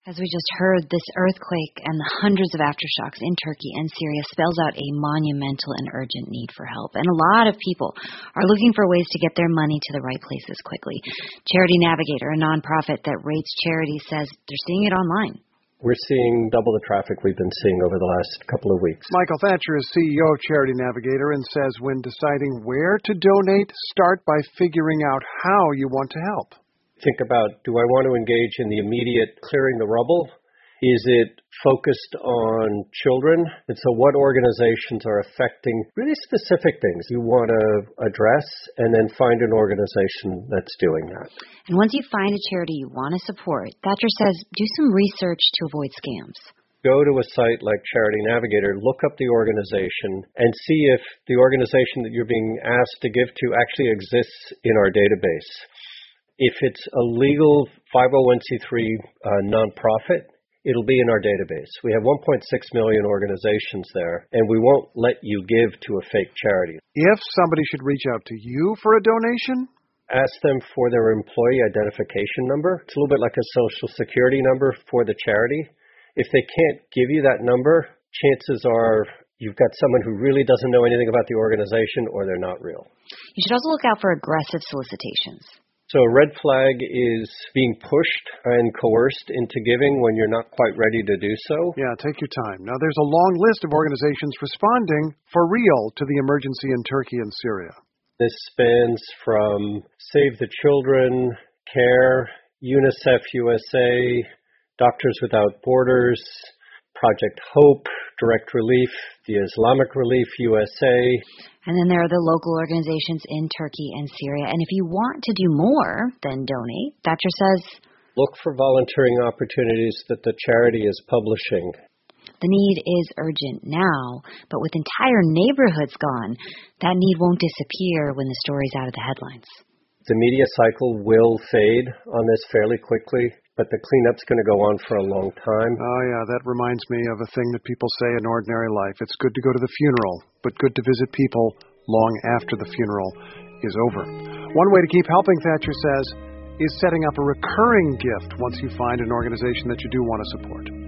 As we just heard, this earthquake and the hundreds of aftershocks in Turkey and Syria spells out a monumental and urgent need for help. And a lot of people are looking for ways to get their money to the right places quickly. Charity Navigator, a nonprofit that rates charity, says they're seeing it online. We're seeing double the traffic we've been seeing over the last couple of weeks. Michael Thatcher is CEO of Charity Navigator and says when deciding where to donate, start by figuring out how you want to help. Think about, do I want to engage in the immediate clearing the rubble? Is it focused on children? And so what organizations are affecting really specific things you want to address, and then find an organization that's doing that. And once you find a charity you want to support, Thatcher says do some research to avoid scams. Go to a site like Charity Navigator, look up the organization, and see if the organization that you're being asked to give to actually exists in our database. If it's a legal 501c3 nonprofit, it'll be in our database. We have 1.6 million organizations there, and we won't let you give to a fake charity. If somebody should reach out to you for a donation, ask them for their employee identification number. It's a little bit like a social security number for the charity. If they can't give you that number, chances are you've got someone who really doesn't know anything about the organization, or they're not real. You should also look out for aggressive solicitations. So a red flag is being pushed and coerced into giving when you're not quite ready to do so. Yeah, take your time. Now, there's a long list of organizations responding for real to the emergency in Turkey and Syria. This spans from Save the Children, CARE, UNICEF USA, Doctors Without Borders, Project Hope, Direct Relief, the Islamic Relief USA. And then there are the local organizations in Turkey and Syria. And if you want to do more than donate, Thatcher says, look for volunteering opportunities that the charity is publishing. The need is urgent now, but with entire neighborhoods gone, that need won't disappear when the story's out of the headlines. The media cycle will fade on this fairly quickly, but the cleanup's going to go on for a long time. Oh, yeah, that reminds me of a thing that people say in ordinary life. It's good to go to the funeral, but good to visit people long after the funeral is over. One way to keep helping, Thatcher says, is setting up a recurring gift once you find an organization that you do want to support.